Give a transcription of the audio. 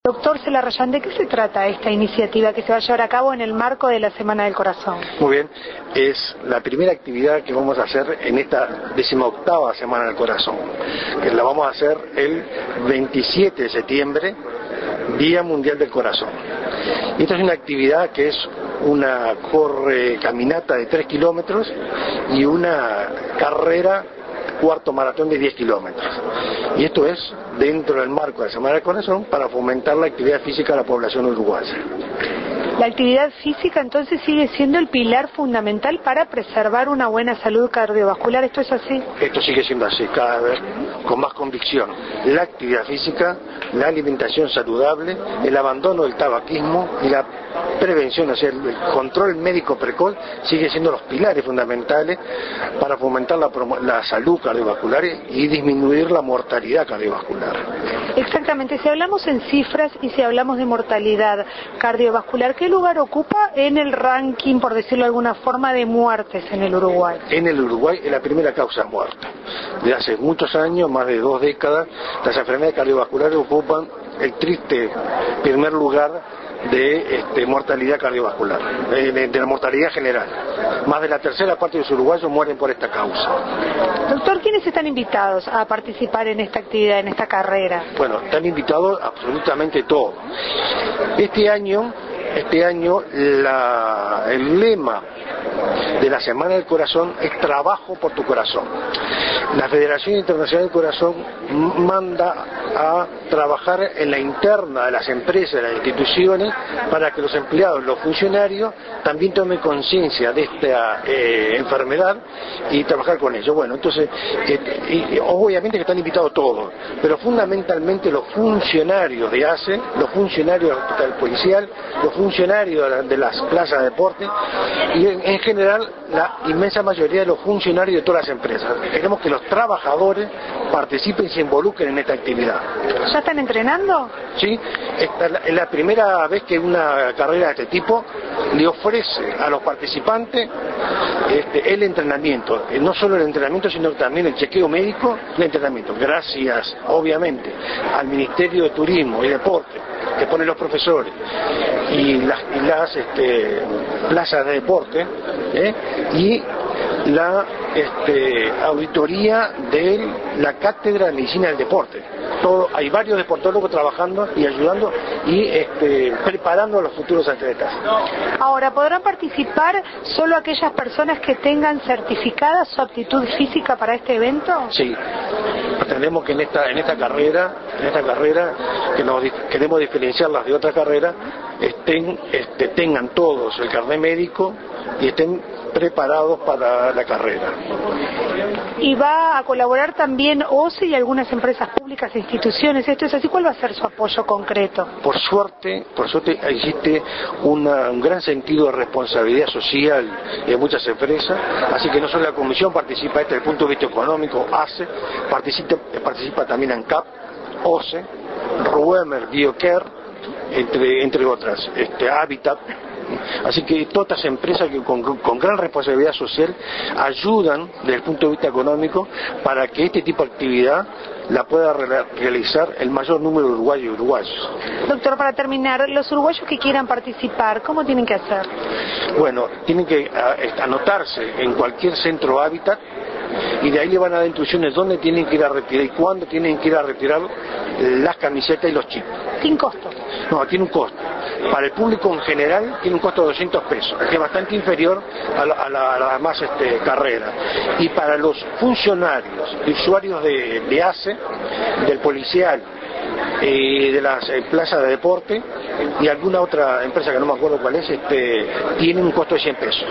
Doctor Celarrayán, ¿de qué se trata esta iniciativa que se va a llevar a cabo en el marco de la Semana del Corazón? Muy bien, es la primera actividad que vamos a hacer en esta 18ª Semana del Corazón, que la vamos a hacer el 27 de septiembre, Día Mundial del Corazón. Y esta es una actividad que es una caminata de 3 kilómetros y una carrera cuarto maratón de 10 kilómetros. Y esto es dentro del marco de la Semana del Corazón para fomentar la actividad física de la población uruguaya. La actividad física entonces sigue siendo el pilar fundamental para preservar una buena salud cardiovascular, ¿esto es así? Esto sigue siendo así, cada vez con más convicción. La actividad física, la alimentación saludable, el abandono del tabaquismo y la prevención, o sea, el control médico precoz sigue siendo los pilares fundamentales para fomentar la salud cardiovascular y disminuir la mortalidad cardiovascular. Exactamente, si hablamos en cifras y si hablamos de mortalidad cardiovascular, ¿qué lugar ocupa en el ranking, por decirlo de alguna forma, de muertes en el Uruguay? En el Uruguay es la primera causa de muerte. Desde hace muchos años, más de 2 décadas, las enfermedades cardiovasculares ocupan el triste primer lugar de mortalidad cardiovascular, de la mortalidad general. Más de la tercera parte de los uruguayos mueren por esta causa. Doctor, ¿quiénes están invitados a participar en esta actividad, en esta carrera? Bueno, están invitados absolutamente todos. Este año el lema de la Semana del Corazón es Trabajo por tu Corazón. La Federación Internacional del Corazón manda a trabajar en la interna de las empresas, de las instituciones, para que los empleados, los funcionarios, también tomen conciencia de esta enfermedad y trabajar con ellos. Bueno, entonces, obviamente que están invitados todos, pero fundamentalmente los funcionarios de ACE, los funcionarios del hospital policial, los funcionarios de las plazas de deporte y en general la inmensa mayoría de los funcionarios de todas las empresas. Queremos que los trabajadores participen y se involucren en esta actividad. ¿Ya están entrenando? Sí, esta es la primera vez que una carrera de este tipo le ofrece a los participantes el entrenamiento, no solo el entrenamiento sino también el chequeo médico y el entrenamiento, gracias obviamente al Ministerio de Turismo y Deporte que ponen los profesores y las plazas de deporte y la auditoría de la Cátedra de Medicina del Deporte. Hay varios deportólogos trabajando y ayudando y preparando a los futuros atletas. Ahora, ¿podrán participar solo aquellas personas que tengan certificada su aptitud física para este evento? Sí, pretendemos que en esta carrera que queremos diferenciarlas de otras carreras, tengan todos el carnet médico y estén preparados para la carrera. Y va a colaborar también OCE y algunas empresas públicas e instituciones. ¿Esto es así? ¿Cuál va a ser su apoyo concreto? Por suerte existe un gran sentido de responsabilidad social de muchas empresas, así que no solo la Comisión participa desde el punto de vista económico, ACE, participa también ANCAP, OCE, Ruemer, BioCare, entre otras, Habitat. Así que todas estas empresas que con gran responsabilidad social ayudan desde el punto de vista económico para que este tipo de actividad la pueda realizar el mayor número de uruguayos y uruguayos. Doctor, para terminar, los uruguayos que quieran participar, ¿cómo tienen que hacer? Bueno, tienen que anotarse en cualquier centro Hábitat y de ahí le van a dar instrucciones dónde tienen que ir a retirar y cuándo tienen que ir a retirar las camisetas y los chips. ¿Sin costo? No, tiene un costo. Para el público en general tiene un costo de 200 pesos, que es bastante inferior a la demás carrera. Y para los funcionarios y usuarios de ACE, del policial, de las plazas de deporte y alguna otra empresa que no me acuerdo cuál es, tiene un costo de 100 pesos.